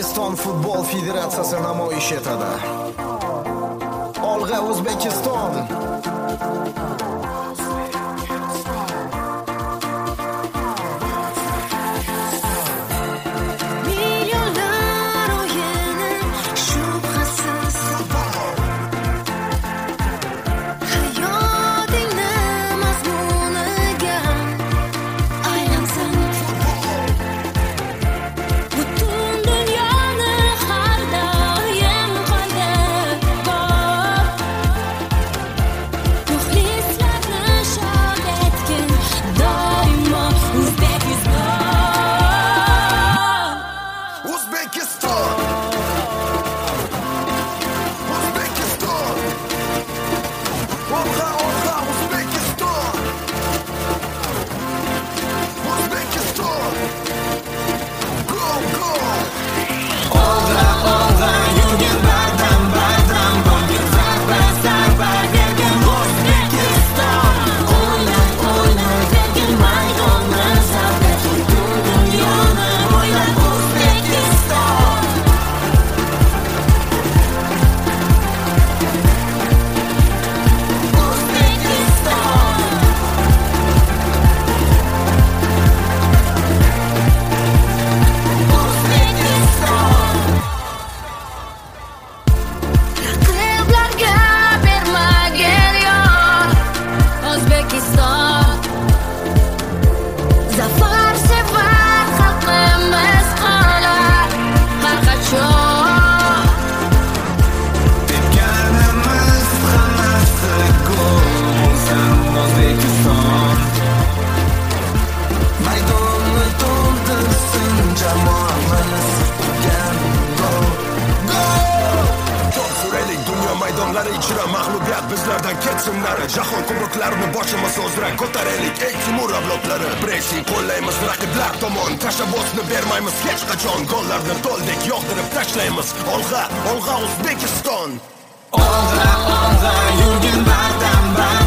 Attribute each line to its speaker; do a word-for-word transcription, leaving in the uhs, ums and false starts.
Speaker 1: O'zbekiston futbol federatsiyasi namoyish etadi. Olg'a O'zbekiston!
Speaker 2: Maydonlari ichra mag'lubiyat bizlardan ketsinlar. Jahon kuboklarini boshimiz o'zra ko'taraylik ey Timur avlodlari. Pressing qo'llaymiz raqiblar tomon, tashabbusni bermaymiz hech qachon. Gollarni to'ldek yog'dirib tashlaymiz. Olg'a, olg'a O'zbekiston.
Speaker 3: Olg'a, olg'a yurgin bardam bardam.